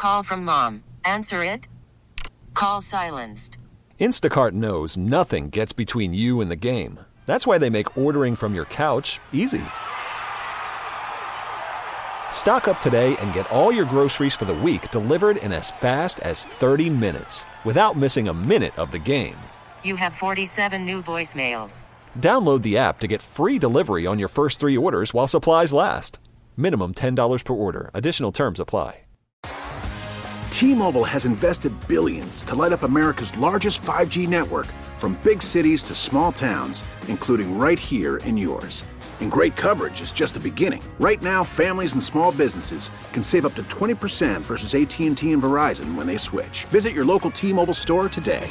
Call from mom. Answer it. Call silenced. Instacart knows nothing gets between you and the game. That's why they make ordering from your couch easy. Stock up today and get all your groceries for the week delivered in as fast as 30 minutes without missing a minute of the game. You have 47 new voicemails. Download the app to get free delivery on your first 3 orders while supplies last. Minimum $10 per order. Additional terms apply. T-Mobile has invested billions to light up America's largest 5G network, from big cities to small towns, including right here in yours. And great coverage is just the beginning. Right now, families and small businesses can save up to 20% versus AT&T and Verizon when they switch. Visit your local T-Mobile store today.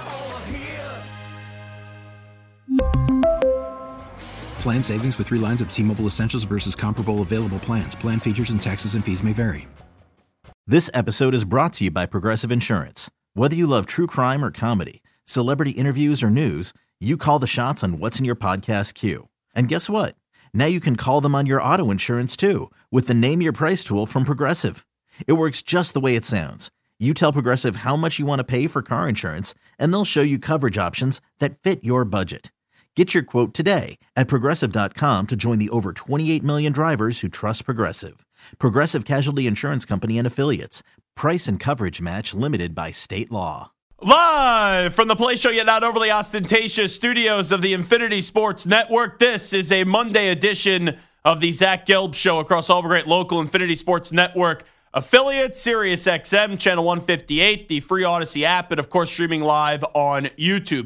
Plan savings with 3 lines of T-Mobile Essentials versus comparable available plans. Plan features and taxes and fees may vary. This episode is brought to you by Progressive Insurance. Whether you love true crime or comedy, celebrity interviews or news, you call the shots on what's in your podcast queue. And guess what? Now you can call them on your auto insurance too with the Name Your Price tool from Progressive. It works just the way it sounds. You tell Progressive how much you want to pay for car insurance, and they'll show you coverage options that fit your budget. Get your quote today at Progressive.com to join the over 28 million drivers who trust Progressive. Progressive Casualty Insurance Company and Affiliates. Price and coverage match limited by state law. Live from the Play Show Yet Not Overly Ostentatious studios of the Infinity Sports Network, this is a Monday edition of the Zach Gelb Show across all of our great local Infinity Sports Network affiliates, Sirius XM, Channel 158, the free Odyssey app, and of course streaming live on YouTube.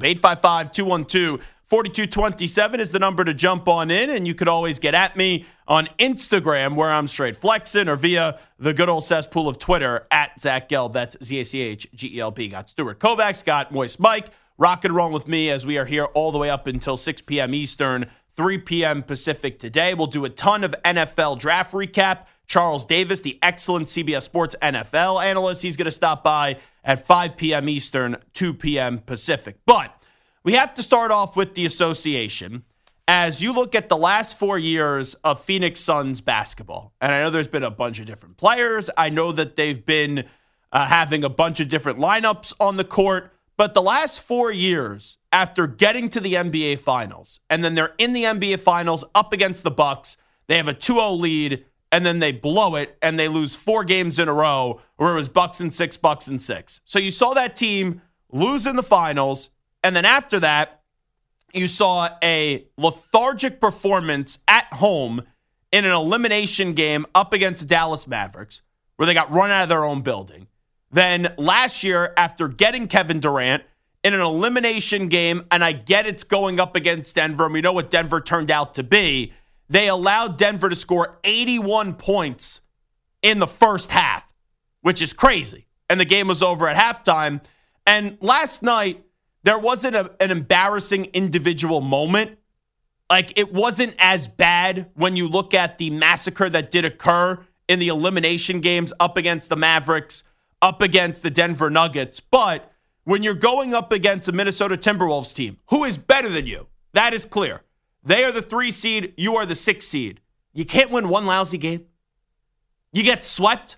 855-212-4227 is the number to jump on in, and you could always get at me on Instagram, where I'm straight flexing, or via the good old cesspool of Twitter at Zach Gelb. That's ZACHGELB. Got Stuart Kovacs, got Moist Mike, rock and roll with me as we are here all the way up until 6 p.m. Eastern, 3 p.m. Pacific today. We'll do a ton of NFL draft recap. Charles Davis, the excellent CBS Sports NFL analyst, he's going to stop by at 5 p.m. Eastern, 2 p.m. Pacific. But we have to start off with the association. As you look at the last 4 years of Phoenix Suns basketball, and I know there's been a bunch of different players. I know that they've been having a bunch of different lineups on the court. But the last 4 years, after getting to the NBA Finals, and then they're in the NBA Finals up against the Bucks, they have a 2-0 lead, and then they blow it, and they lose 4 games in a row, where it was Bucks and 6, Bucks and 6. So you saw that team lose in the finals, and then after that, you saw a lethargic performance at home in an elimination game up against the Dallas Mavericks, where they got run out of their own building. Then last year, after getting Kevin Durant in an elimination game, and I get it's going up against Denver, and we know what Denver turned out to be, they allowed Denver to score 81 points in the first half, which is crazy. And the game was over at halftime. And last night, there wasn't an embarrassing individual moment. Like, it wasn't as bad when you look at the massacre that did occur in the elimination games up against the Mavericks, up against the Denver Nuggets. But when you're going up against a Minnesota Timberwolves team, who is better than you, that is clear. They are the 3 seed. You are the 6 seed. You can't win one lousy game. You get swept.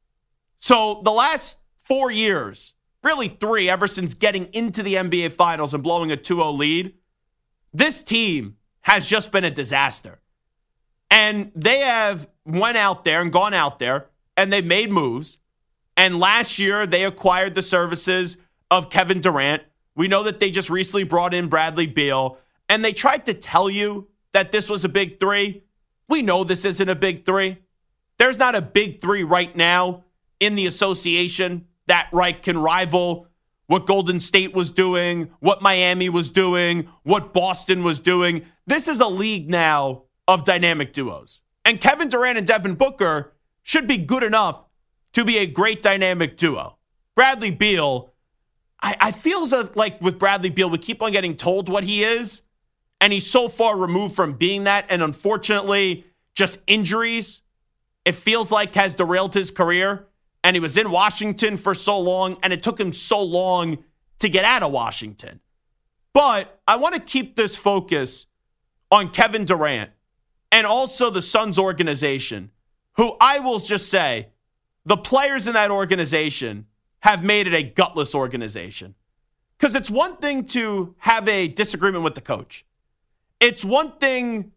So the last 4 years, really 3, ever since getting into the NBA Finals and blowing a 2-0 lead, this team has just been a disaster. And they have went out there and gone out there, and they've made moves. And last year, they acquired the services of Kevin Durant. We know that they just recently brought in Bradley Beal. And they tried to tell you that this was a big 3. We know this isn't a big 3. There's not a big 3 right now in the association that can rival what Golden State was doing, what Miami was doing, what Boston was doing. This is a league now of dynamic duos. And Kevin Durant and Devin Booker should be good enough to be a great dynamic duo. Bradley Beal, I feel like with Bradley Beal, we keep on getting told what he is. And he's so far removed from being that. And unfortunately, just injuries, it feels like, has derailed his career. And he was in Washington for so long, and it took him so long to get out of Washington. But I want to keep this focus on Kevin Durant and also the Suns organization, who I will just say, the players in that organization have made it a gutless organization. Because it's one thing to have a disagreement with the coach. It's one thing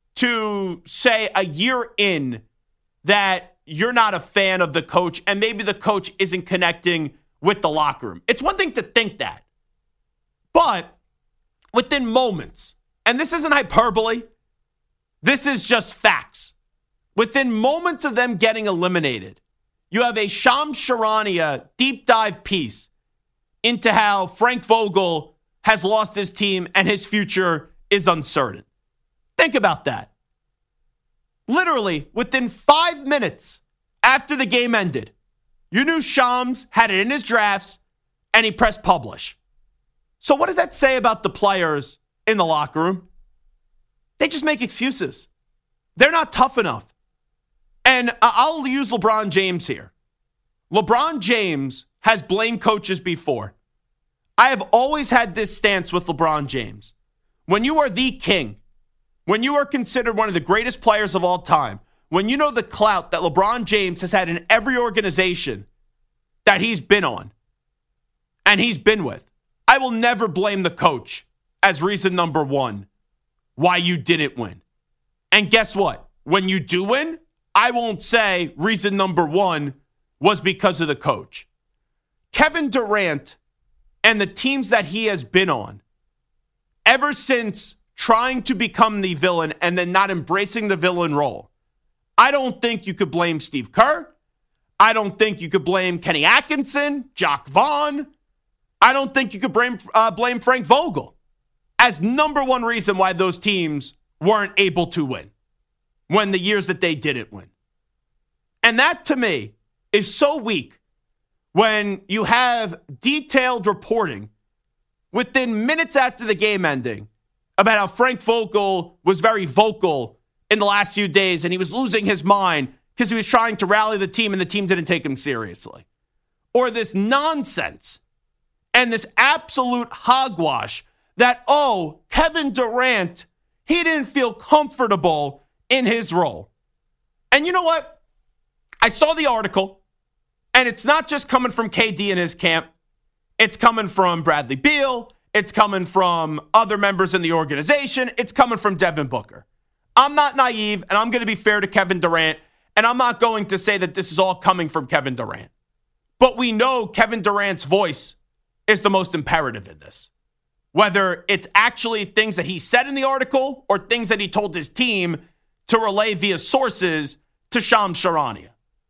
to say a year in that you're not a fan of the coach and maybe the coach isn't connecting with the locker room. It's one thing to think that. But within moments, and this isn't hyperbole, this is just facts. Within moments of them getting eliminated, you have a Shams Charania deep dive piece into how Frank Vogel has lost his team and his future is uncertain. Think about that. Literally, within 5 minutes after the game ended, you knew Shams had it in his drafts and he pressed publish. So what does that say about the players in the locker room? They just make excuses. They're not tough enough. And I'll use LeBron James here. LeBron James has blamed coaches before. I have always had this stance with LeBron James. When you are the king, when you are considered one of the greatest players of all time, when you know the clout that LeBron James has had in every organization that he's been on and he's been with, I will never blame the coach as reason number one why you didn't win. And guess what? When you do win, I won't say reason number one was because of the coach. Kevin Durant and the teams that he has been on, ever since trying to become the villain and then not embracing the villain role, I don't think you could blame Steve Kerr. I don't think you could blame Kenny Atkinson, Jacques Vaughn. I don't think you could blame Frank Vogel as number one reason why those teams weren't able to win when the years that they didn't win. And that, to me, is so weak when you have detailed reporting within minutes after the game ending about how Frank Vogel was very vocal in the last few days and he was losing his mind because he was trying to rally the team and the team didn't take him seriously. Or this nonsense and this absolute hogwash that, oh, Kevin Durant, he didn't feel comfortable in his role. And you know what? I saw the article, and it's not just coming from KD and his camp. It's coming from Bradley Beal. It's coming from other members in the organization. It's coming from Devin Booker. I'm not naive, and I'm going to be fair to Kevin Durant, and I'm not going to say that this is all coming from Kevin Durant. But we know Kevin Durant's voice is the most imperative in this. Whether it's actually things that he said in the article or things that he told his team to relay via sources to Shams Charania.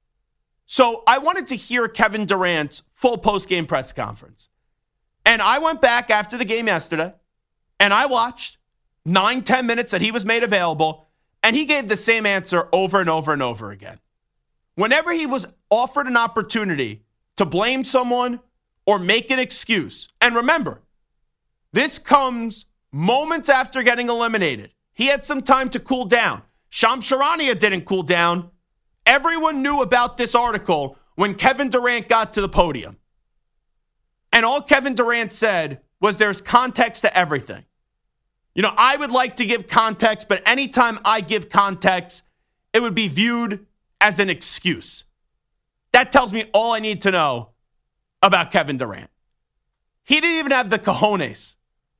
So I wanted to hear Kevin Durant's full post-game press conference. And I went back after the game yesterday, and I watched 9-10 minutes that he was made available, and he gave the same answer over and over and over again. Whenever he was offered an opportunity to blame someone or make an excuse, and remember, this comes moments after getting eliminated. He had some time to cool down. Shams Charania didn't cool down. Everyone knew about this article when Kevin Durant got to the podium. And all Kevin Durant said was there's context to everything. You know, I would like to give context, but anytime I give context, it would be viewed as an excuse. That tells me all I need to know about Kevin Durant. He didn't even have the cojones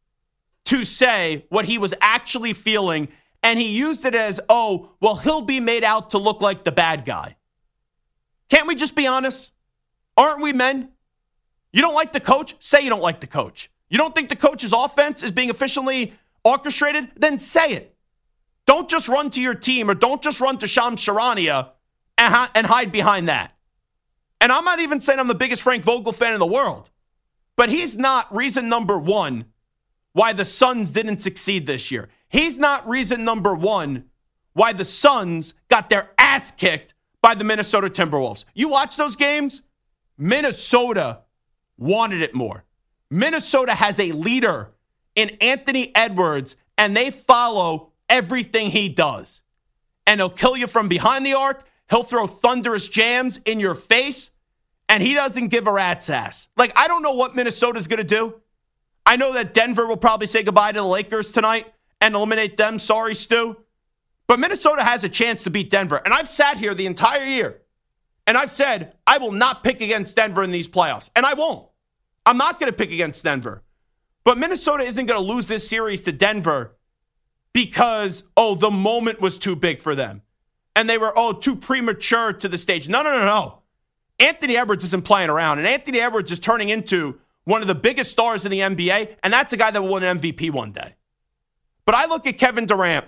to say what he was actually feeling, and he used it as, oh, well, he'll be made out to look like the bad guy. Can't we just be honest? Aren't we men? You don't like the coach? Say you don't like the coach. You don't think the coach's offense is being efficiently orchestrated? Then say it. Don't just run to your team or don't just run to Shams Charania and hide behind that. And I'm not even saying I'm the biggest Frank Vogel fan in the world, but he's not reason number one why the Suns didn't succeed this year. He's not reason number one why the Suns got their ass kicked by the Minnesota Timberwolves. You watch those games? Minnesota wanted it more. Minnesota has a leader in Anthony Edwards, and they follow everything he does. And he'll kill you from behind the arc. He'll throw thunderous jams in your face, and he doesn't give a rat's ass. Like, I don't know what Minnesota's going to do. I know that Denver will probably say goodbye to the Lakers tonight and eliminate them. Sorry, Stu. But Minnesota has a chance to beat Denver. And I've sat here the entire year And I've said I will not pick against Denver in these playoffs, and I won't. I'm not going to pick against Denver. But Minnesota isn't going to lose this series to Denver because, the moment was too big for them. And they were, too premature to the stage. No. Anthony Edwards isn't playing around. And Anthony Edwards is turning into one of the biggest stars in the NBA. And that's a guy that will win an MVP one day. But I look at Kevin Durant,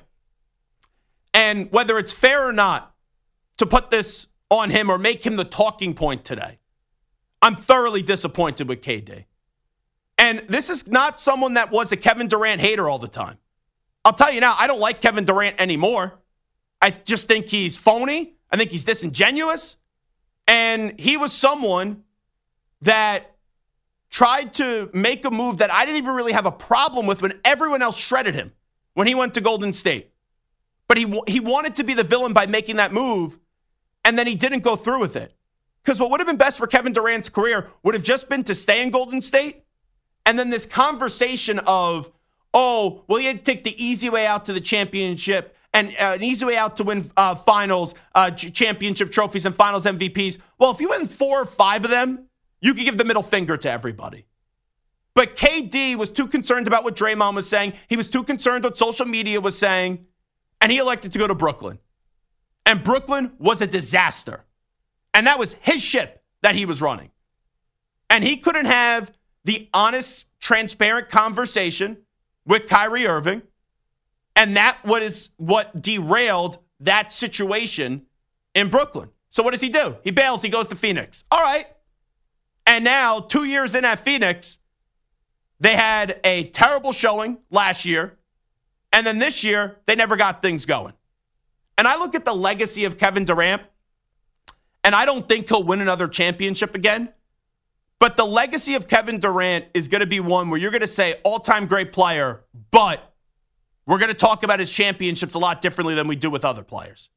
and whether it's fair or not to put this on him or make him the talking point today, I'm thoroughly disappointed with KD. And this is not someone that was a Kevin Durant hater all the time. I'll tell you now, I don't like Kevin Durant anymore. I just think he's phony. I think he's disingenuous. And he was someone that tried to make a move that I didn't even really have a problem with when everyone else shredded him when he went to Golden State. But he wanted to be the villain by making that move, and then he didn't go through with it. Because what would have been best for Kevin Durant's career would have just been to stay in Golden State, and then this conversation of, he had to take the easy way out to the championship and an easy way out to win finals, championship trophies and finals MVPs. Well, if you win 4 or 5 of them, you could give the middle finger to everybody. But KD was too concerned about what Draymond was saying. He was too concerned what social media was saying. And he elected to go to Brooklyn. And Brooklyn was a disaster. And that was his ship that he was running. And he couldn't have the honest, transparent conversation with Kyrie Irving. And that was what derailed that situation in Brooklyn. So what does he do? He bails. He goes to Phoenix. All right. And now, 2 years in at Phoenix, they had a terrible showing last year. And then this year, they never got things going. And I look at the legacy of Kevin Durant, and I don't think he'll win another championship again. But the legacy of Kevin Durant is going to be one where you're going to say all-time great player, but we're going to talk about his championships a lot differently than we do with other players.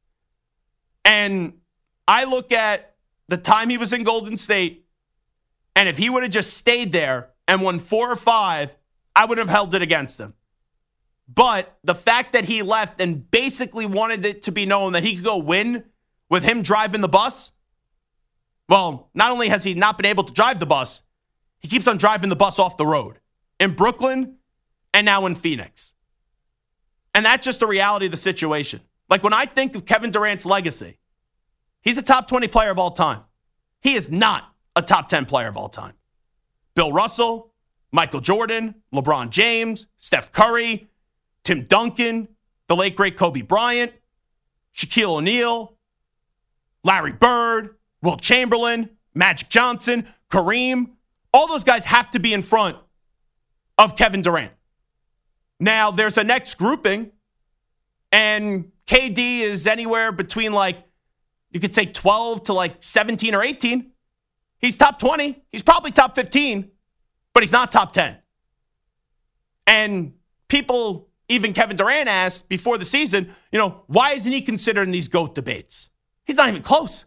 And I look at the time he was in Golden State, and if he would have just stayed there and won 4 or 5, I would have held it against him. But the fact that he left and basically wanted it to be known that he could go win with him driving the bus, well, not only has he not been able to drive the bus, he keeps on driving the bus off the road in Brooklyn and now in Phoenix. And that's just the reality of the situation. Like when I think of Kevin Durant's legacy, he's a top 20 player of all time. He is not a top 10 player of all time. Bill Russell, Michael Jordan, LeBron James, Steph Curry, Tim Duncan, the late, great Kobe Bryant, Shaquille O'Neal, Larry Bird, Wilt Chamberlain, Magic Johnson, Kareem. All those guys have to be in front of Kevin Durant. Now, there's a next grouping, and KD is anywhere between you could say 12 to 17 or 18. He's top 20. He's probably top 15, but he's not top 10. And people, even Kevin Durant, asked before the season, why isn't he considered in these GOAT debates? He's not even close.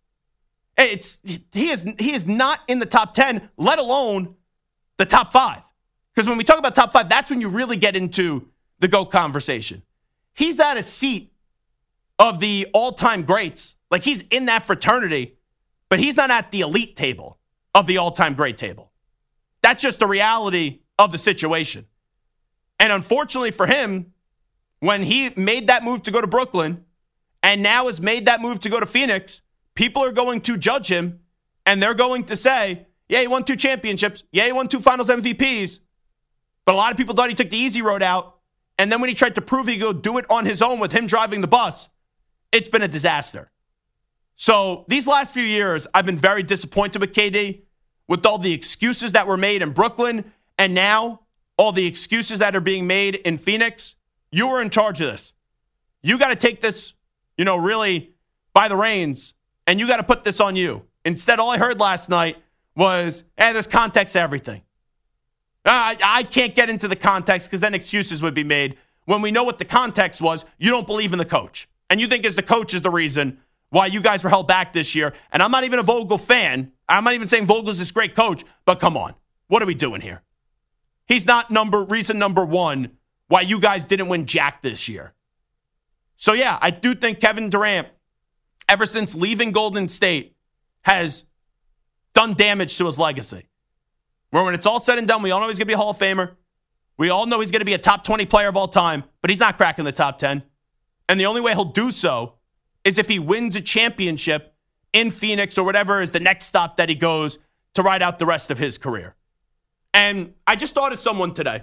He is not in the top 10, let alone the top 5. Because when we talk about top 5, that's when you really get into the GOAT conversation. He's at a seat of the all-time greats. He's in that fraternity, but he's not at the elite table of the all-time great table. That's just the reality of the situation. And unfortunately for him, when he made that move to go to Brooklyn and now has made that move to go to Phoenix, people are going to judge him and they're going to say, yeah, he won 2 championships. Yeah, he won 2 finals MVPs. But a lot of people thought he took the easy road out. And then when he tried to prove he could go do it on his own with him driving the bus, it's been a disaster. So these last few years, I've been very disappointed with KD, with all the excuses that were made in Brooklyn, and now all the excuses that are being made in Phoenix. You were in charge of this. You got to take this, really by the reins, and you got to put this on you. Instead, all I heard last night was, there's context to everything. I can't get into the context because then excuses would be made. When we know what the context was, you don't believe in the coach. And you think the coach is the reason why you guys were held back this year. And I'm not even a Vogel fan. I'm not even saying Vogel's this great coach. But come on. What are we doing here? He's not reason number 1 why you guys didn't win jack this year. So, yeah, I do think Kevin Durant, ever since leaving Golden State, has done damage to his legacy. Where when it's all said and done, we all know he's going to be a Hall of Famer. We all know he's going to be a top 20 player of all time, but he's not cracking the top 10. And the only way he'll do so is if he wins a championship in Phoenix or whatever is the next stop that he goes to ride out the rest of his career. And I just thought of someone today.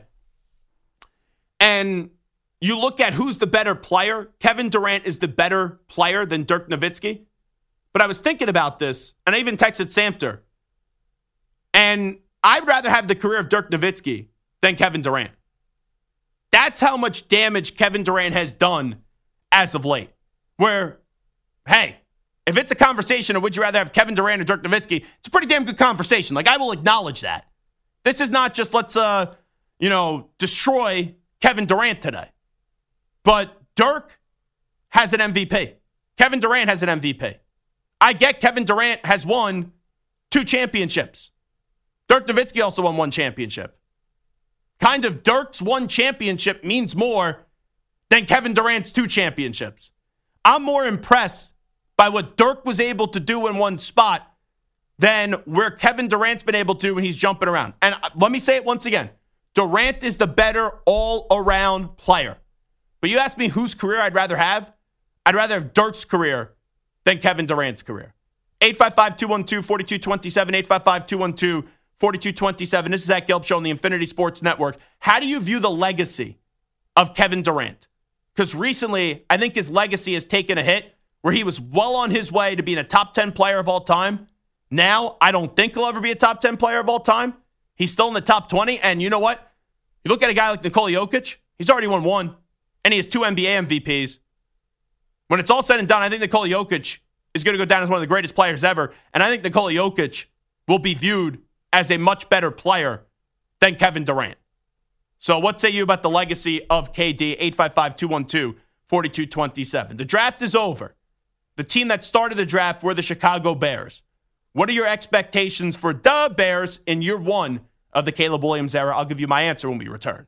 And you look at who's the better player. Kevin Durant is the better player than Dirk Nowitzki. But I was thinking about this, and I even texted Samter. And I'd rather have the career of Dirk Nowitzki than Kevin Durant. That's how much damage Kevin Durant has done as of late. Where, hey, if it's a conversation of would you rather have Kevin Durant or Dirk Nowitzki, it's a pretty damn good conversation. Like, I will acknowledge that. This is not just let's, destroy Kevin Durant today. But Dirk has an MVP. Kevin Durant has an MVP. I get Kevin Durant has won 2 championships. Dirk Nowitzki also won 1 championship. Kind of Dirk's 1 championship means more than Kevin Durant's 2 championships. I'm more impressed by what Dirk was able to do in one spot than where Kevin Durant's been able to when he's jumping around. And let me say it once again. Durant is the better all-around player. But you ask me whose career I'd rather have? I'd rather have Dirk's career than Kevin Durant's career. 855-212-4227, 855-212-4227. This is Zach Gelb Show on the Infinity Sports Network. How do you view the legacy of Kevin Durant? Because recently, I think his legacy has taken a hit where he was well on his way to being a top 10 player of all time. Now, I don't think he'll ever be a top 10 player of all time. He's still in the top 20. And you know what? You look at a guy like Nikola Jokic, he's already won 1, and he has 2 NBA MVPs. When it's all said and done, I think Nikola Jokic is going to go down as one of the greatest players ever. And I think Nikola Jokic will be viewed as a much better player than Kevin Durant. So what say you about the legacy of KD? 855-212-4227. The draft is over. The team that started the draft were the Chicago Bears. What are your expectations for the Bears in year 1 of the Caleb Williams era? I'll give you my answer when we return.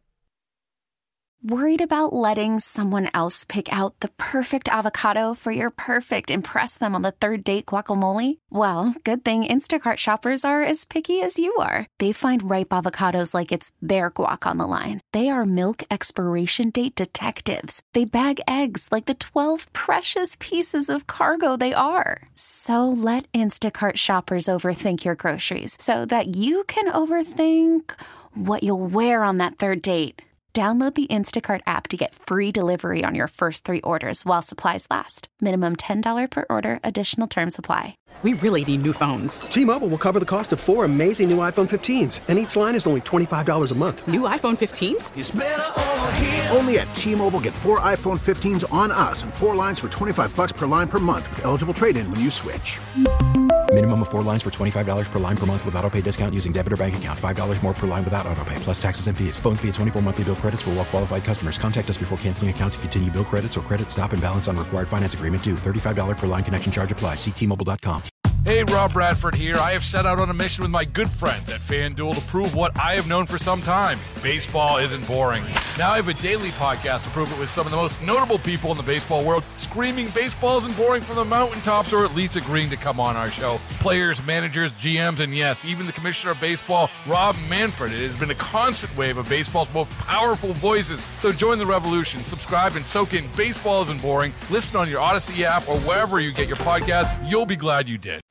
Worried about letting someone else pick out the perfect avocado for your perfect impress them on the 3rd date guacamole? Well, good thing Instacart shoppers are as picky as you are. They find ripe avocados like it's their guac on the line. They are milk expiration date detectives. They bag eggs like the 12 precious pieces of cargo they are. So let Instacart shoppers overthink your groceries so that you can overthink what you'll wear on that 3rd date. Download the Instacart app to get free delivery on your first 3 orders while supplies last. Minimum $10 per order. Additional terms apply. We really need new phones. T-Mobile will cover the cost of 4 amazing new iPhone 15s, and each line is only $25 a month. New iPhone 15s? It's better over here. Only at T-Mobile, get 4 iPhone 15s on us and 4 lines for $25 per line per month with eligible trade-in when you switch. Minimum of 4 lines for $25 per line per month with autopay discount using debit or bank account. $5 more per line without autopay, plus taxes and fees. Phone fee at 24 monthly bill credits for well-qualified customers. Contact us before canceling account to continue bill credits or credit stop and balance on required finance agreement due. $35 per line connection charge applies. See T-Mobile.com. Hey, Rob Bradford here. I have set out on a mission with my good friends at FanDuel to prove what I have known for some time. Baseball isn't boring. Now I have a daily podcast to prove it with some of the most notable people in the baseball world, screaming baseball isn't boring from the mountaintops, or at least agreeing to come on our show. Players, managers, GMs, and yes, even the commissioner of baseball, Rob Manfred. It has been a constant wave of baseball's most powerful voices. So join the revolution. Subscribe and soak in Baseball Isn't Boring. Listen on your Odyssey app or wherever you get your podcasts. You'll be glad you did.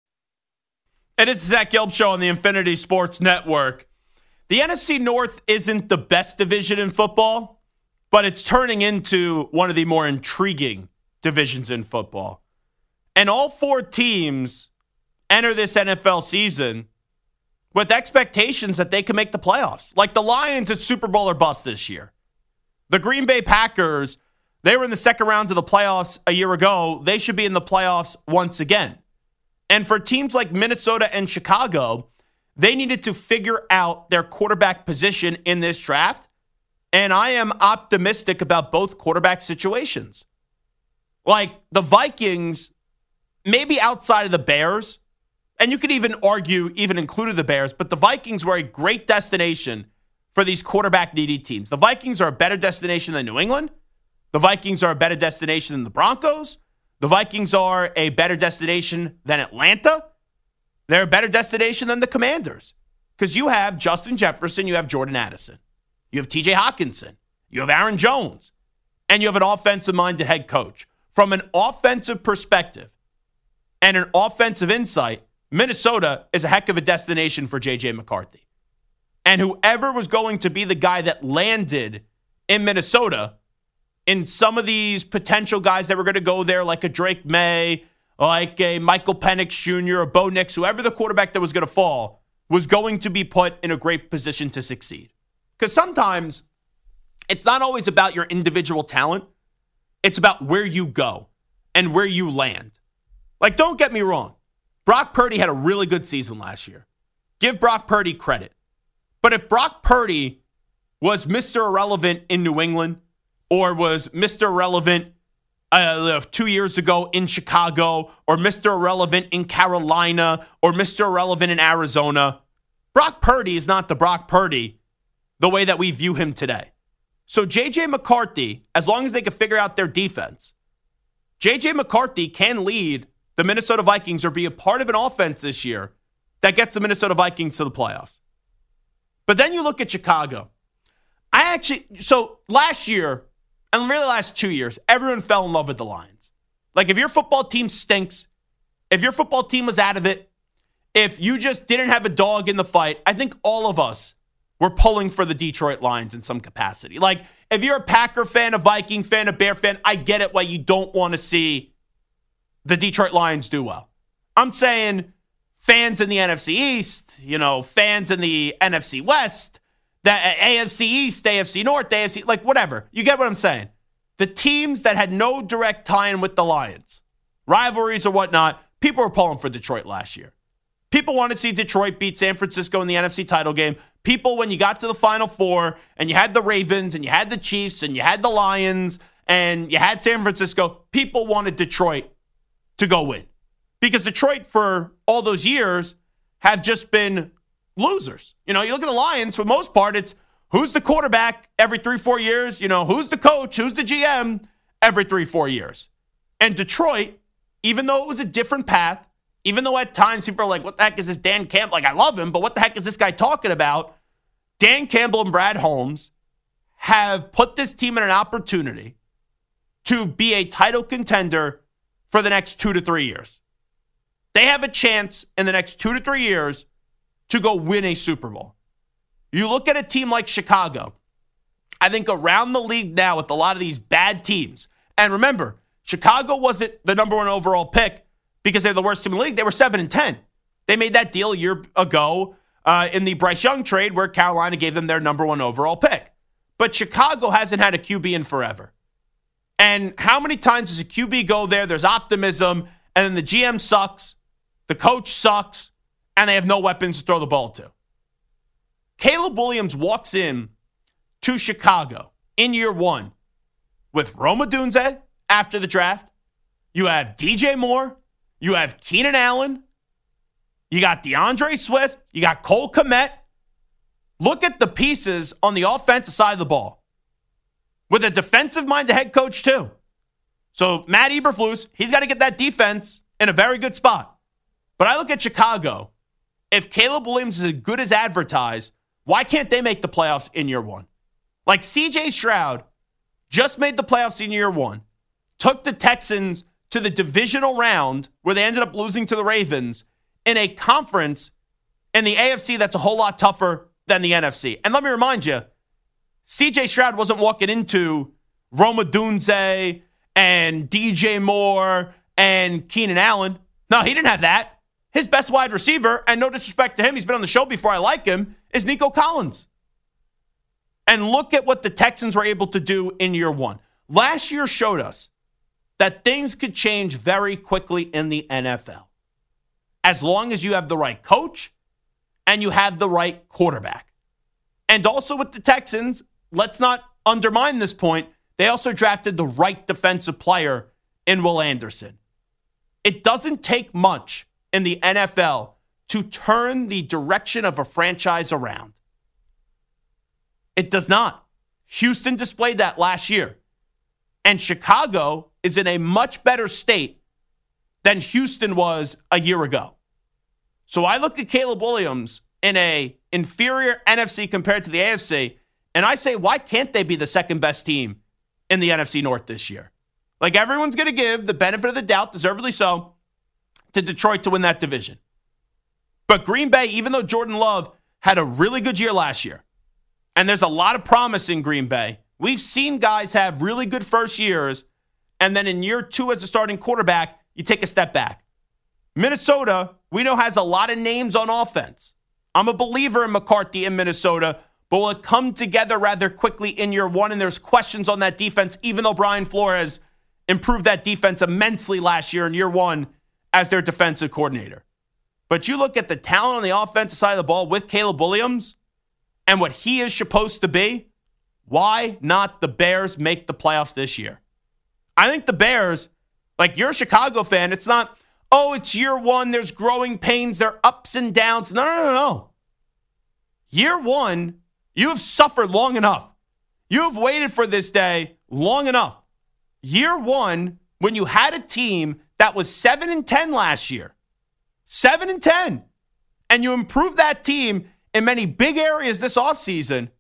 It is the Zach Gelb Show on the Infinity Sports Network. The NFC North isn't the best division in football, but it's turning into one of the more intriguing divisions in football. And all 4 teams enter this NFL season with expectations that they can make the playoffs. Like the Lions, it's Super Bowl or bust this year. The Green Bay Packers, they were in the second round of the playoffs a year ago. They should be in the playoffs once again. And for teams like Minnesota and Chicago, they needed to figure out their quarterback position in this draft. And I am optimistic about both quarterback situations. Like the Vikings, maybe outside of the Bears, and you could even argue, even included the Bears, but the Vikings were a great destination for these quarterback-needy teams. The Vikings are a better destination than New England. The Vikings are a better destination than the Broncos. The Vikings are a better destination than Atlanta. They're a better destination than the Commanders because you have Justin Jefferson, you have Jordan Addison, you have TJ Hawkinson, you have Aaron Jones, and you have an offensive-minded head coach. From an offensive perspective and an offensive insight, Minnesota is a heck of a destination for J.J. McCarthy. And whoever was going to be the guy that landed in Minnesota, in some of these potential guys that were going to go there, like a Drake May, like a Michael Penix Jr., or Bo Nix, whoever the quarterback that was going to fall, was going to be put in a great position to succeed. Because sometimes it's not always about your individual talent. It's about where you go and where you land. Like, don't get me wrong. Brock Purdy had a really good season last year. Give Brock Purdy credit. But if Brock Purdy was Mr. Irrelevant in New England or was Mr. Irrelevant 2 years ago in Chicago or Mr. Irrelevant in Carolina or Mr. Irrelevant in Arizona, Brock Purdy is not the Brock Purdy the way that we view him today. So J.J. McCarthy, as long as they can figure out their defense, J.J. McCarthy can lead the Minnesota Vikings or be a part of an offense this year that gets the Minnesota Vikings to the playoffs. But then you look at Chicago. So last year, and really the last 2 years, everyone fell in love with the Lions. Like, if your football team stinks, if your football team was out of it, if you just didn't have a dog in the fight, I think all of us were pulling for the Detroit Lions in some capacity. Like, if you're a Packer fan, a Viking fan, a Bear fan, I get it why you don't want to see the Detroit Lions do well. I'm saying fans in the NFC East, fans in the NFC West, the AFC East, AFC North, AFC, like whatever. You get what I'm saying? The teams that had no direct tie-in with the Lions, rivalries or whatnot, people were pulling for Detroit last year. People wanted to see Detroit beat San Francisco in the NFC title game. People, when you got to the Final Four and you had the Ravens and you had the Chiefs and you had the Lions and you had San Francisco, people wanted Detroit to go win. Because Detroit, for all those years, have just been losers. You look at the Lions, for the most part, it's who's the quarterback every 3-4 years? Who's the coach? Who's the GM every 3-4 years? And Detroit, even though it was a different path, even though at times people are like, what the heck is this Dan Campbell? Like, I love him, but what the heck is this guy talking about? Dan Campbell and Brad Holmes have put this team in an opportunity to be a title contender for the next 2 to 3 years. They have a chance in the next 2 to 3 years to go win a Super Bowl. You look at a team like Chicago, I think around the league now with a lot of these bad teams. And remember, Chicago wasn't the number 1 overall pick because they're the worst team in the league. They were 7-10. They made that deal a year ago in the Bryce Young trade where Carolina gave them their number 1 overall pick. But Chicago hasn't had a QB in forever. And how many times does a QB go there? There's optimism, and then the GM sucks, the coach sucks, and they have no weapons to throw the ball to. Caleb Williams walks in to Chicago in year 1 with Rome Odunze after the draft. You have DJ Moore. You have Keenan Allen. You got DeAndre Swift. You got Cole Kmet. Look at the pieces on the offensive side of the ball. With a defensive-minded head coach, too. So Matt Eberflus, he's got to get that defense in a very good spot. But I look at Chicago. If Caleb Williams is as good as advertised, why can't they make the playoffs in year 1? Like C.J. Stroud just made the playoffs in year 1, took the Texans to the divisional round where they ended up losing to the Ravens in a conference in the AFC that's a whole lot tougher than the NFC. And let me remind you, C.J. Stroud wasn't walking into Rome Odunze and DJ Moore and Keenan Allen. No, he didn't have that. His best wide receiver, and no disrespect to him, he's been on the show before, I like him, is Nico Collins. And look at what the Texans were able to do in year 1. Last year showed us that things could change very quickly in the NFL. As long as you have the right coach and you have the right quarterback. And also with the Texans, let's not undermine this point, they also drafted the right defensive player in Will Anderson. It doesn't take much in the NFL to turn the direction of a franchise around. It does not. Houston displayed that last year. And Chicago is in a much better state than Houston was a year ago. So I look at Caleb Williams in a inferior NFC compared to the AFC, and I say, why can't they be the second best team in the NFC North this year? Like, everyone's going to give the benefit of the doubt, deservedly so, to Detroit to win that division. But Green Bay, even though Jordan Love had a really good year last year, and there's a lot of promise in Green Bay, we've seen guys have really good first years, and then in year 2 as a starting quarterback, you take a step back. Minnesota, we know, has a lot of names on offense. I'm a believer in McCarthy in Minnesota, but will it come together rather quickly in year 1? And there's questions on that defense, even though Brian Flores improved that defense immensely last year in year 1 as their defensive coordinator. But you look at the talent on the offensive side of the ball with Caleb Williams and what he is supposed to be, why not the Bears make the playoffs this year? I think the Bears, like, you're a Chicago fan, it's not, oh, it's year 1, there's growing pains, there are ups and downs. No. Year 1, you have suffered long enough. You have waited for this day long enough. Year 1, when you had a team that was 7-10 last year, 7-10, and you improved that team in many big areas this offseason,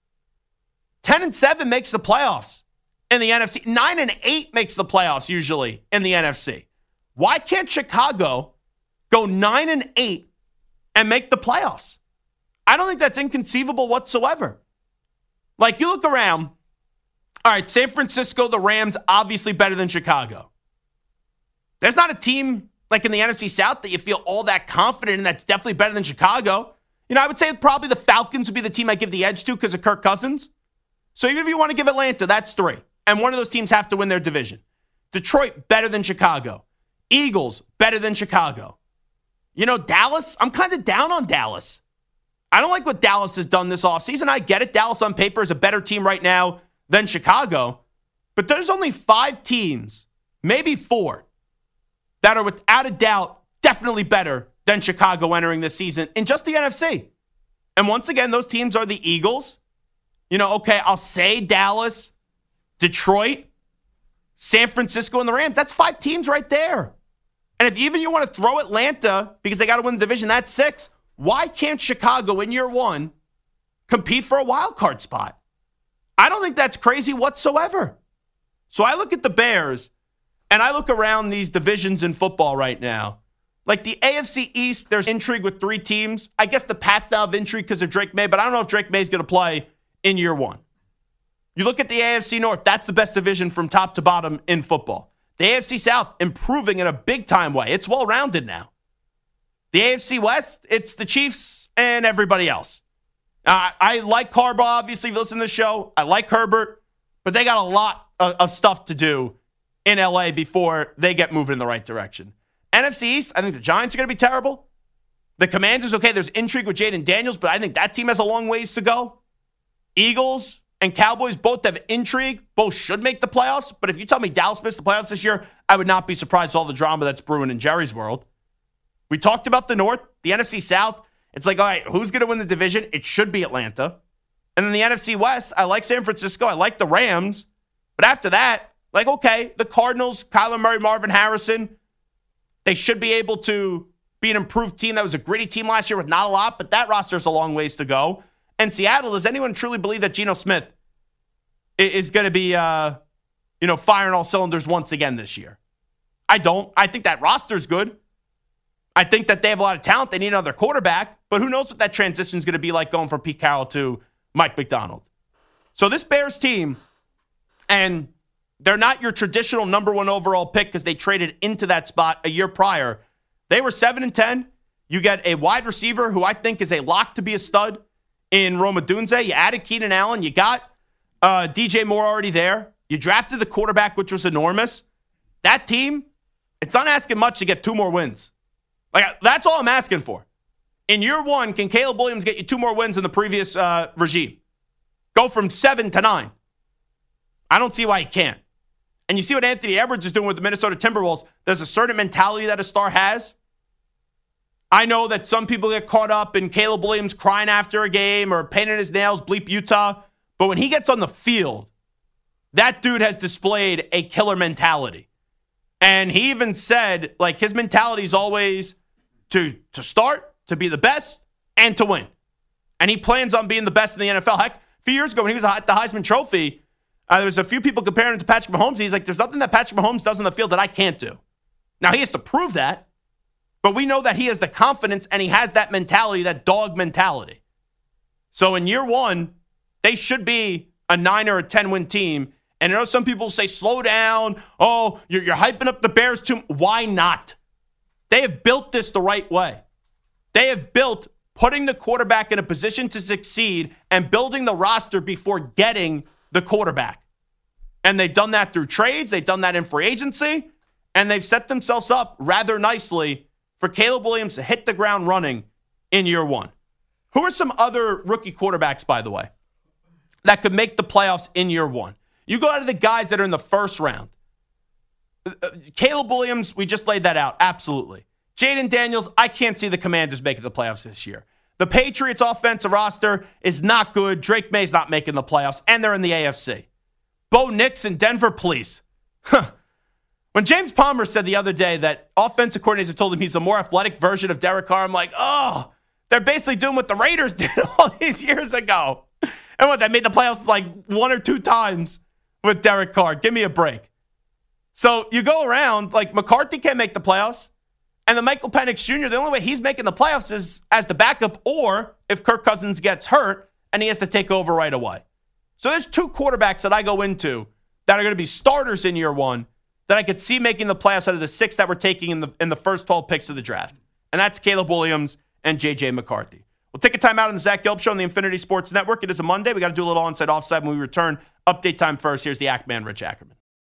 10-7 makes the playoffs in the NFC. 9-8 makes the playoffs usually in the NFC. Why can't Chicago go 9-8 and make the playoffs? I don't think that's inconceivable whatsoever. Like, you look around, all right, San Francisco, the Rams, obviously better than Chicago. There's not a team like in the NFC South that you feel all that confident in that's definitely better than Chicago. You know, I would say probably the Falcons would be the team I give the edge to because of Kirk Cousins. So even if you want to give Atlanta, that's 3. And one of those teams have to win their division. Detroit, better than Chicago. Eagles, better than Chicago. You know, Dallas, I'm kind of down on Dallas. I don't like what Dallas has done this offseason. I get it. Dallas on paper is a better team right now than Chicago. But there's only 5 teams, maybe 4, that are without a doubt definitely better than Chicago entering this season in just the NFC. And once again, those teams are the Eagles. You know, okay, I'll say Dallas, Detroit, San Francisco, and the Rams. That's 5 teams right there. And if even you want to throw Atlanta because they got to win the division, that's 6. Why can't Chicago in year 1 compete for a wild card spot? I don't think that's crazy whatsoever. So I look at the Bears and I look around these divisions in football right now. Like the AFC East, there's intrigue with 3 teams. I guess the Pats now have intrigue because of Drake May, but I don't know if Drake May is going to play in year 1. You look at the AFC North, that's the best division from top to bottom in football. The AFC South improving in a big-time way. It's well-rounded now. The AFC West, it's the Chiefs and everybody else. I like Harbaugh, obviously, if you listen to the show. I like Herbert, but they got a lot of stuff to do in LA before they get moving in the right direction. NFC East, I think the Giants are going to be terrible. The Commanders, okay, there's intrigue with Jaden Daniels, but I think that team has a long ways to go. Eagles and Cowboys both have intrigue. Both should make the playoffs. But if you tell me Dallas missed the playoffs this year, I would not be surprised with all the drama that's brewing in Jerry's world. We talked about the North, the NFC South. It's like, all right, who's going to win the division? It should be Atlanta. And then the NFC West, I like San Francisco. I like the Rams. But after that, like, okay, the Cardinals, Kyler Murray, Marvin Harrison, they should be able to be an improved team. That was a gritty team last year with not a lot, but that roster's a long ways to go. And Seattle, does anyone truly believe that Geno Smith is going to be, firing all cylinders once again this year? I don't. I think that roster's good. I think that they have a lot of talent. They need another quarterback, but who knows what that transition is going to be like going from Pete Carroll to Mike McDonald. So this Bears team, and they're not your traditional number 1 overall pick because they traded into that spot a year prior. They were 7-10. You get a wide receiver who I think is a lock to be a stud in Rome Odunze. You added Keenan Allen. You got DJ Moore already there. You drafted the quarterback, which was enormous. That team, it's not asking much to get 2 more wins. Like, that's all I'm asking for. In year 1, can Caleb Williams get you 2 more wins in the previous regime? Go from 7 to 9. I don't see why he can't. And you see what Anthony Edwards is doing with the Minnesota Timberwolves. There's a certain mentality that a star has. I know that some people get caught up in Caleb Williams crying after a game or painting his nails, bleep Utah. But when he gets on the field, that dude has displayed a killer mentality. And he even said, like, his mentality is always, to start, to be the best, and to win. And he plans on being the best in the NFL. Heck, a few years ago when he was at the Heisman Trophy, there was a few people comparing him to Patrick Mahomes. He's like, there's nothing that Patrick Mahomes does on the field that I can't do. Now, he has to prove that, but we know that he has the confidence and he has that mentality, that dog mentality. So in year one, they should be a 9 or a 10-win team. And I know some people say, slow down. Oh, you're hyping up the Bears too. Why not? They have built this the right way. They have built putting the quarterback in a position to succeed and building the roster before getting the quarterback. And they've done that through trades. They've done that in free agency. And they've set themselves up rather nicely for Caleb Williams to hit the ground running in year one. Who are some other rookie quarterbacks, by the way, that could make the playoffs in year one? You go out of the guys that are in the first round. Caleb Williams, we just laid that out. Absolutely. Jaden Daniels, I can't see the Commanders making the playoffs this year. The Patriots' offensive roster is not good. Drake May's not making the playoffs, and they're in the AFC. Bo Nix in Denver, please. When James Palmer said the other day that offensive coordinators have told him he's a more athletic version of Derek Carr, I'm like, oh, they're basically doing what the Raiders did all these years ago. And what, they made the playoffs like 1 or 2 times with Derek Carr. Give me a break. So you go around, like McCarthy can't make the playoffs. And the Michael Penix Jr., the only way he's making the playoffs is as the backup or if Kirk Cousins gets hurt and he has to take over right away. So there's 2 quarterbacks that I go into that are going to be starters in year one that I could see making the playoffs out of the 6 that we're taking in the first 12 picks of the draft. And that's Caleb Williams and J.J. McCarthy. We'll take a time out on the Zach Gelb Show on the Infinity Sports Network. It is a Monday. We got to do a little onside offside when we return. Update time first. Here's the Act Man, Rich Ackerman.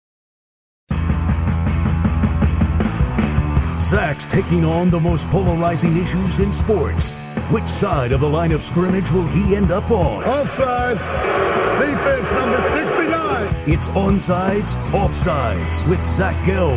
Zach's taking on the most polarizing issues in sports. Which side of the line of scrimmage will he end up on? Offside. Defense number 69. It's Onsides, Offsides with Zach Gelb.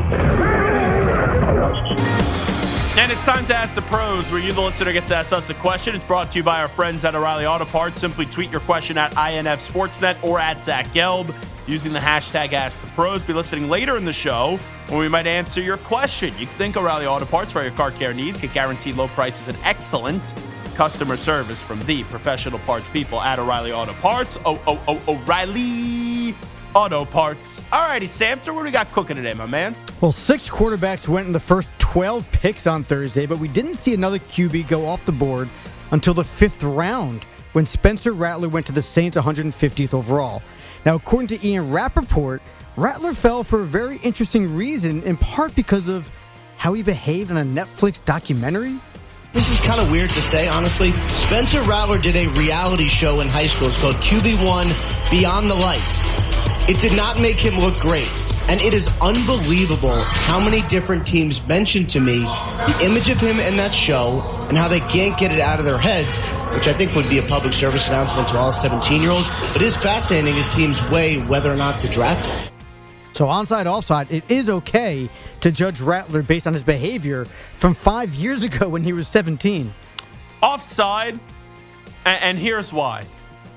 And it's time to Ask the Pros, where you, the listener, get to ask us a question. It's brought to you by our friends at O'Reilly Auto Parts. Simply tweet your question at INF Sportsnet or at Zach Gelb using the hashtag #AskThePros. Be listening later in the show when we might answer your question. You can think O'Reilly Auto Parts for your car care needs. Get guaranteed low prices and excellent customer service from the professional parts people at O'Reilly Auto Parts. O'Reilly Auto Parts. All righty, Samter, what do we got cooking today, my man? Well, 6 quarterbacks went in the first 12 picks on Thursday, but we didn't see another QB go off the board until the 5th round when Spencer Rattler went to the Saints 150th overall. Now, according to Ian Rappaport, Rattler fell for a very interesting reason, in part because of how he behaved in a Netflix documentary. This is kind of weird to say, honestly. Spencer Rattler did a reality show in high school. It's called QB1 Beyond the Lights. It did not make him look great. And it is unbelievable how many different teams mentioned to me the image of him in that show and how they can't get it out of their heads, which I think would be a public service announcement to all 17-year-olds. But it is fascinating as teams weigh whether or not to draft him. So onside, offside, it is okay to judge Rattler based on his behavior from 5 years ago when he was 17. Offside, and here's why.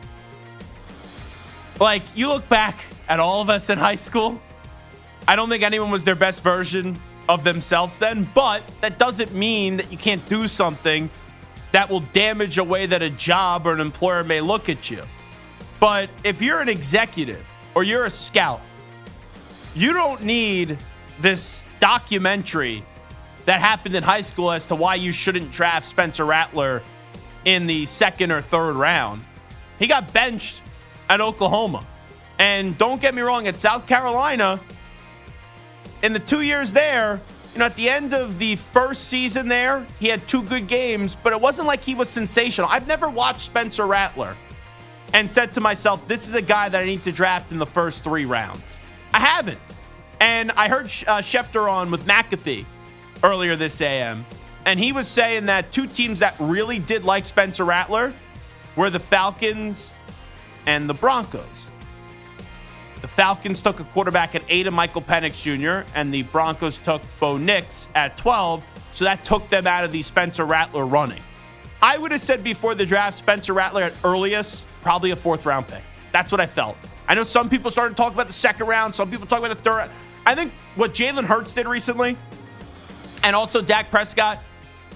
Like, you look back at all of us in high school, I don't think anyone was their best version of themselves then, but that doesn't mean that you can't do something that will damage a way that a job or an employer may look at you. But if you're an executive or you're a scout, you don't need this documentary that happened in high school as to why you shouldn't draft Spencer Rattler in the 2nd or 3rd round. He got benched at Oklahoma. And don't get me wrong, at South Carolina, in the 2 years there, at the end of the first season there, he had 2 good games, but it wasn't like he was sensational. I've never watched Spencer Rattler and said to myself, this is a guy that I need to draft in the first 3 rounds. I haven't. And I heard Schefter on with McAfee earlier this AM, and he was saying that 2 teams that really did like Spencer Rattler were the Falcons and the Broncos. The Falcons took a quarterback at 8 of Michael Penix Jr., and the Broncos took Bo Nix at 12, so that took them out of the Spencer Rattler running. I would have said before the draft, Spencer Rattler at earliest, probably a 4th round pick. That's what I felt. I know some people started to talk about the 2nd round, some people talk about the 3rd. I think what Jalen Hurts did recently, and also Dak Prescott,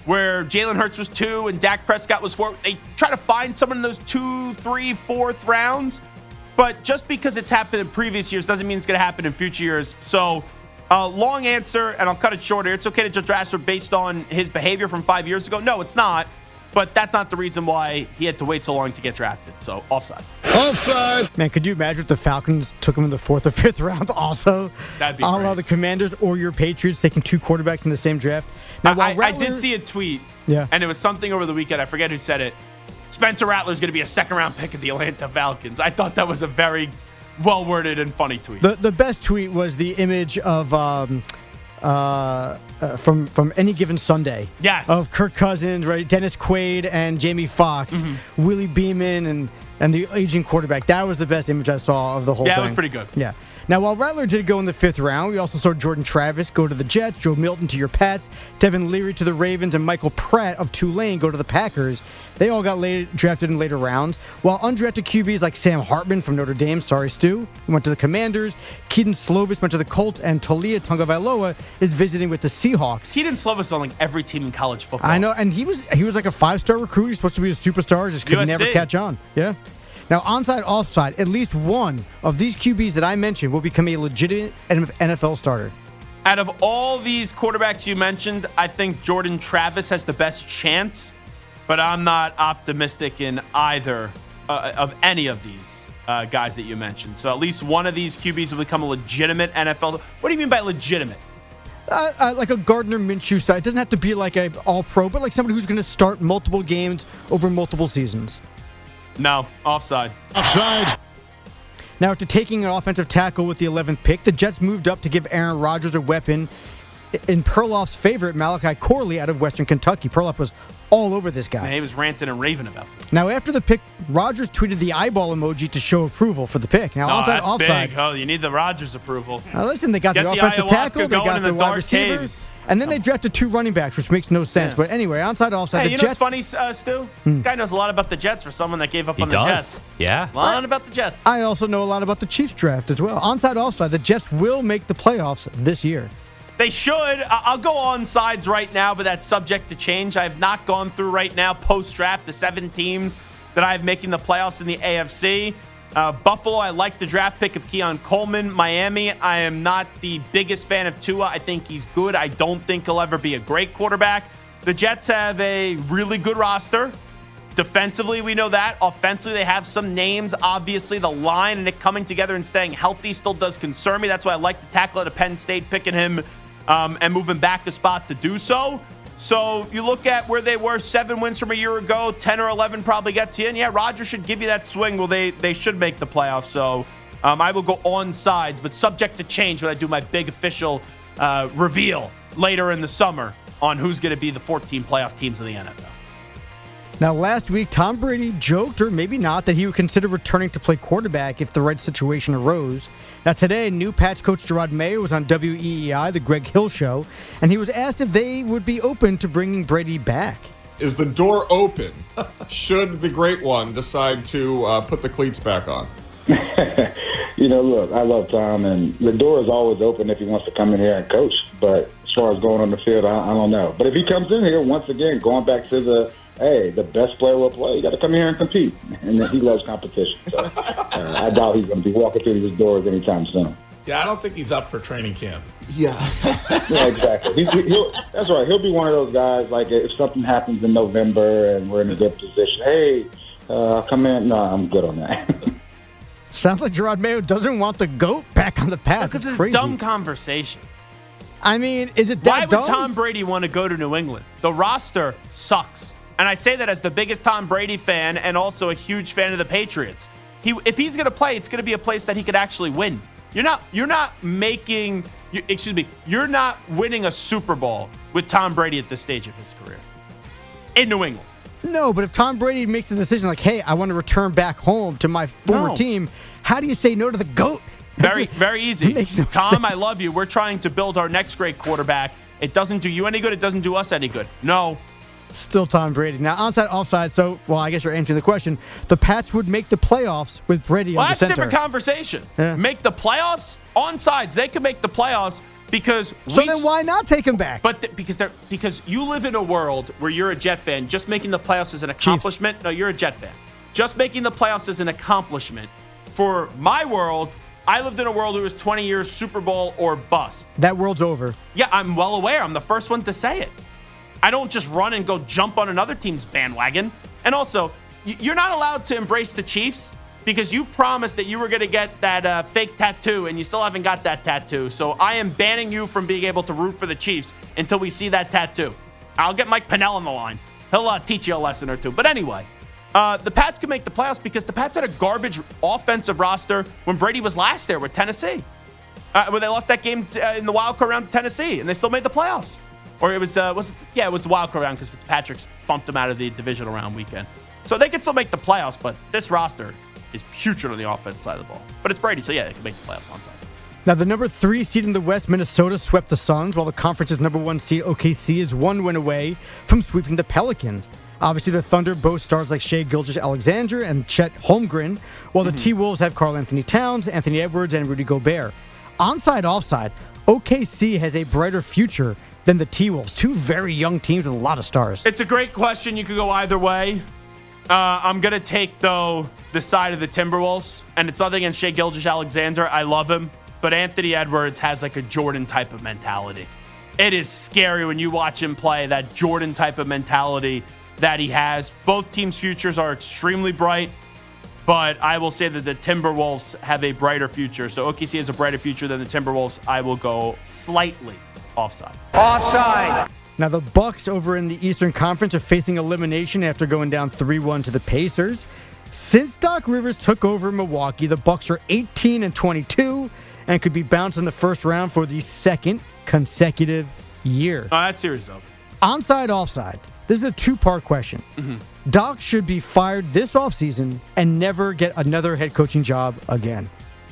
where Jalen Hurts was 2 and Dak Prescott was 4. They try to find someone in those 2, 3, 4th rounds. But just because it's happened in previous years doesn't mean it's going to happen in future years. So, long answer, and I'll cut it shorter. It's okay to judge Raster based on his behavior from 5 years ago. No, it's not. But that's not the reason why he had to wait so long to get drafted. So, offside. Offside. Man, could you imagine if the Falcons took him in the 4th or 5th round also? That'd be great. great. The Commanders or your Patriots taking 2 quarterbacks in the same draft. Now, I did see a tweet, and it was something over the weekend. I forget who said it. Spencer Rattler is going to be a second-round pick of the Atlanta Falcons. I thought that was a very well-worded and funny tweet. The best tweet was the image of from Any Given Sunday. Yes. Of Kirk Cousins, right? Dennis Quaid and Jamie Foxx, Willie Beeman, and the aging quarterback. That was the best image I saw of the whole thing. Yeah, it was pretty good. Yeah. Now, while Rattler did go in the 5th round, we also saw Jordan Travis go to the Jets, Joe Milton to your Pats, Devin Leary to the Ravens, and Michael Pratt of Tulane go to the Packers. They all got drafted in later rounds, while undrafted QBs like Sam Hartman from Notre Dame, sorry Stu, went to the Commanders. Keaton Slovis went to the Colts, and Talia Tagovailoa is visiting with the Seahawks. Keaton Slovis on like every team in college football. I know, and he was like a 5-star recruit. He's supposed to be a superstar, just could never catch on. Yeah. Now, onside, offside, at least one of these QBs that I mentioned will become a legitimate NFL starter. Out of all these quarterbacks you mentioned, I think Jordan Travis has the best chance, but I'm not optimistic in either of any of these guys that you mentioned. So at least one of these QBs will become a legitimate NFL. What do you mean by legitimate? Like a Gardner Minshew style. It doesn't have to be like a all-pro, but like somebody who's going to start multiple games over multiple seasons. No, offside. Offside. Now, after taking an offensive tackle with the 11th pick, the Jets moved up to give Aaron Rodgers a weapon in Perloff's favorite, Malachi Corley, out of Western Kentucky. Perloff was all over this guy. Man, he was ranting and raving about this. Now, after the pick, Rodgers tweeted the eyeball emoji to show approval for the pick. Now, onside, that's offside. big. Oh, you need the Rodgers approval. Now, listen, they got the offensive tackle, they got the wide receiver, caves. And then they drafted 2 running backs, which makes no sense. Yeah. But anyway, onside, offside. Hey, the you Jets, know what's funny, Stu? This guy knows a lot about the Jets for someone that gave up on the Jets. Yeah. A lot about the Jets. I also know a lot about the Chiefs draft as well. Onside, offside. The Jets will make the playoffs this year. They should. I'll go on sides right now, but that's subject to change. I have not gone through right now post-draft the 7 teams that I have making the playoffs in the AFC. Buffalo, I like the draft pick of Keon Coleman. Miami, I am not the biggest fan of Tua. I think he's good. I don't think he'll ever be a great quarterback. The Jets have a really good roster. Defensively, we know that. Offensively, they have some names. Obviously, the line and it coming together and staying healthy still does concern me. That's why I like the tackle at Penn State, picking him and moving back the spot to do so. So you look at where they were, 7 wins from a year ago, 10 or 11 probably gets you in. Yeah, Rodgers should give you that swing. Well, they should make the playoffs. So I will go on sides, but subject to change when I do my big official reveal later in the summer on who's going to be the 14 playoff teams in the NFL. Now, last week, Tom Brady joked, or maybe not, that he would consider returning to play quarterback if the right situation arose. Now, today, new Pats coach Gerard Mayo was on WEEI, the Greg Hill Show, and he was asked if they would be open to bringing Brady back. Is the door open should the great one decide to put the cleats back on? Look, I love Tom, and the door is always open if he wants to come in here and coach. But as far as going on the field, I don't know. But if he comes in here, once again, going back to the best player will play. You got to come here and compete. And he loves competition. So I doubt he's going to be walking through these doors anytime soon. Yeah, I don't think he's up for training camp. Yeah, exactly. That's right. He'll be one of those guys, like if something happens in November and we're in a good position, hey, come in. No, I'm good on that. Sounds like Gerard Mayo doesn't want the GOAT back on the Pats. Because it's crazy. a dumb conversation. I mean, is it that dumb? Why would Tom Brady want to go to New England? The roster sucks. And I say that as the biggest Tom Brady fan and also a huge fan of the Patriots. If he's going to play, it's going to be a place that he could actually win. You're not winning a Super Bowl with Tom Brady at this stage of his career in New England. No, but if Tom Brady makes the decision like, hey, I want to return back home to my former team, how do you say no to the GOAT? Very, very easy. No Tom, sense. I love you. We're trying to build our next great quarterback. It doesn't do you any good. It doesn't do us any good. No. Still Tom Brady. Now, onside, offside. So, I guess you're answering the question. The Pats would make the playoffs with Brady on the center. That's a different conversation. Yeah. Make the playoffs? Onsides. They could make the playoffs. Because then why not take him back? But because you live in a world where you're a Jet fan, just making the playoffs is an accomplishment. Chiefs. No, you're a Jet fan. Just making the playoffs is an accomplishment. For my world, I lived in a world where it was 20 years Super Bowl or bust. That world's over. Yeah, I'm well aware. I'm the first one to say it. I don't just run and go jump on another team's bandwagon. And also, you're not allowed to embrace the Chiefs because you promised that you were going to get that fake tattoo, and you still haven't got that tattoo. So I am banning you from being able to root for the Chiefs until we see that tattoo. I'll get Mike Pennell on the line. He'll teach you a lesson or two. But anyway, the Pats could make the playoffs because the Pats had a garbage offensive roster when Brady was last there with Tennessee. When they lost that game in the wild card round to Tennessee, and they still made the playoffs. Or it was the wild card round because Fitzpatrick bumped them out of the divisional round weekend. So they could still make the playoffs, but this roster is putrid on the offense side of the ball. But it's Brady, so yeah, they can make the playoffs on side. Now, the number 3 seed in the West, Minnesota, swept the Suns, while the conference's number 1 seed, OKC, is 1 win away from sweeping the Pelicans. Obviously, the Thunder boast stars like Shai Gilgeous-Alexander and Chet Holmgren, while the T-Wolves have Karl-Anthony Towns, Anthony Edwards, and Rudy Gobert. Onside, offside, OKC has a brighter future than the T-Wolves. 2 very young teams with a lot of stars. It's a great question. You could go either way. I'm going to take, though, the side of the Timberwolves, and it's nothing against Shai Gilgeous-Alexander. I love him, but Anthony Edwards has like a Jordan type of mentality. It is scary when you watch him play, that Jordan type of mentality that he has. Both teams' futures are extremely bright, but I will say that the Timberwolves have a brighter future. So OKC has a brighter future than the Timberwolves. I will go slightly offside. Offside. Now, the Bucks over in the Eastern Conference are facing elimination after going down 3-1 to the Pacers. Since Doc Rivers took over Milwaukee, the Bucks are 18-22 and could be bounced in the first round for the second consecutive year. Oh, that series over. Onside, offside. This is a 2-part question. Doc should be fired this offseason and never get another head coaching job again.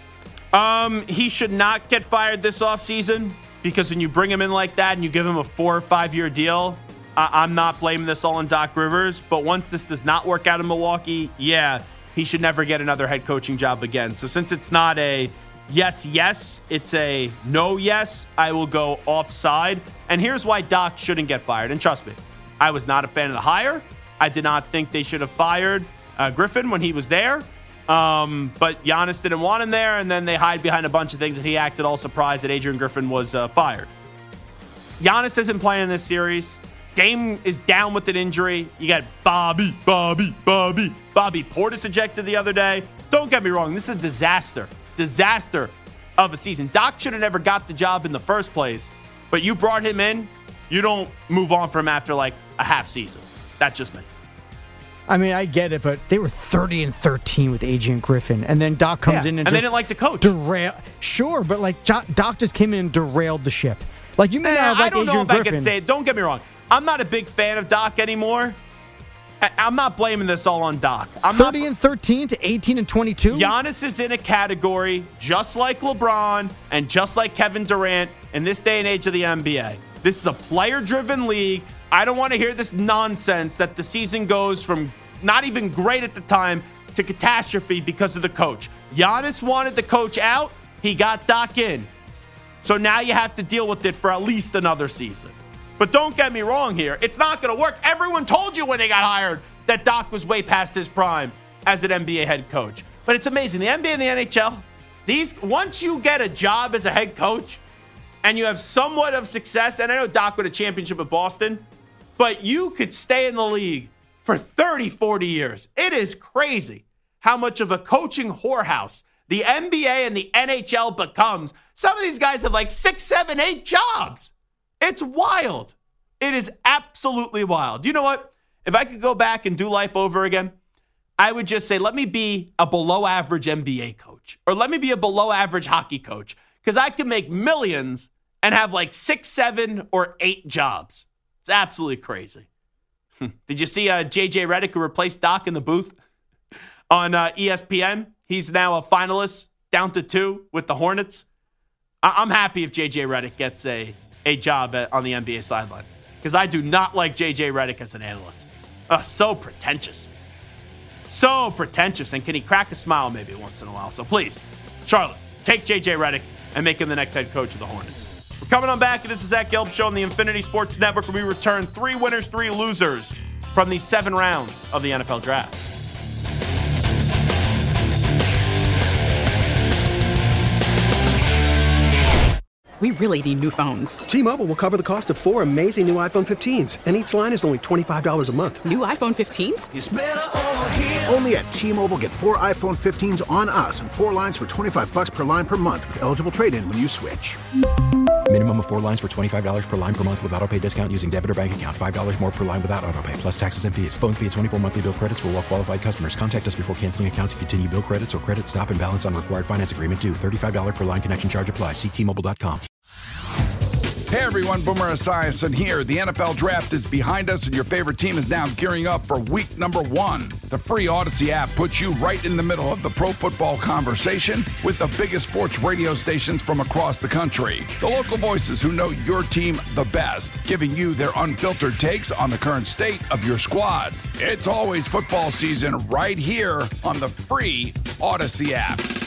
He should not get fired this offseason. Because when you bring him in like that and you give him a 4 or 5 year deal, I'm not blaming this all on Doc Rivers. But once this does not work out in Milwaukee, yeah, he should never get another head coaching job again. So since it's not a yes, it's a no yes, I will go offside. And here's why Doc shouldn't get fired. And trust me, I was not a fan of the hire. I did not think they should have fired Griffin when he was there. But Giannis didn't want him there, and then they hide behind a bunch of things, and he acted all surprised that Adrian Griffin was fired. Giannis isn't playing in this series. Dame is down with an injury. You got Bobby Portis ejected the other day. Don't get me wrong. This is a disaster of a season. Doc should have never got the job in the first place, but you brought him in. You don't move on from him after like a half season. That's just me. I mean, I get it, but they were 30-13 with Adrian Griffin, and then Doc comes in and they didn't like the coach. Sure, but like Doc just came in and derailed the ship. Like you may not like Adrian Griffin. I don't know if I can say it. Don't get me wrong. I'm not a big fan of Doc anymore. I'm not blaming this all on Doc. 30-13 to 18-22. Giannis is in a category just like LeBron and just like Kevin Durant in this day and age of the NBA. This is a player-driven league. I don't want to hear this nonsense that the season goes from not even great at the time to catastrophe because of the coach. Giannis wanted the coach out. He got Doc in. So now you have to deal with it for at least another season. But don't get me wrong here. It's not going to work. Everyone told you when they got hired that Doc was way past his prime as an NBA head coach. But it's amazing. The NBA and the NHL, once you get a job as a head coach and you have somewhat of success, and I know Doc won a championship with Boston, but you could stay in the league for 30, 40 years. It is crazy how much of a coaching whorehouse the NBA and the NHL becomes. Some of these guys have like 6, 7, 8 jobs. It's wild. It is absolutely wild. You know what? If I could go back and do life over again, I would just say, let me be a below average NBA coach, or let me be a below average hockey coach, because I can make millions and have like 6, 7, or 8 jobs. It's absolutely crazy. Did you see JJ Redick, who replaced Doc in the booth on ESPN? He's now a finalist, down to 2 with the Hornets. I'm happy if JJ Redick gets a job on the NBA sideline, because I do not like JJ Redick as an analyst. So pretentious. So pretentious. And can he crack a smile maybe once in a while? So please, Charlotte, take JJ Redick and make him the next head coach of the Hornets. Coming on back, it is the Zach Gelb Show on the Infinity Sports Network, where we return 3 winners, 3 losers from the 7 rounds of the NFL Draft. We really need new phones. T-Mobile will cover the cost of 4 amazing new iPhone 15s, and each line is only $25 a month. New iPhone 15s? It's better over here. Only at T-Mobile, get 4 iPhone 15s on us and 4 lines for $25 per line per month with eligible trade-in when you switch. Minimum of 4 lines for $25 per line per month with autopay discount using debit or bank account. $5 more per line without autopay, plus taxes and fees. Phone fee at 24 monthly bill credits for well-qualified customers. Contact us before canceling account to continue bill credits or credit stop and balance on required finance agreement due. $35 per line connection charge applies. See T-Mobile.com. Hey everyone, Boomer Esiason here. The NFL Draft is behind us and your favorite team is now gearing up for week number 1. The free Odyssey app puts you right in the middle of the pro football conversation with the biggest sports radio stations from across the country. The local voices who know your team the best, giving you their unfiltered takes on the current state of your squad. It's always football season right here on the free Odyssey app.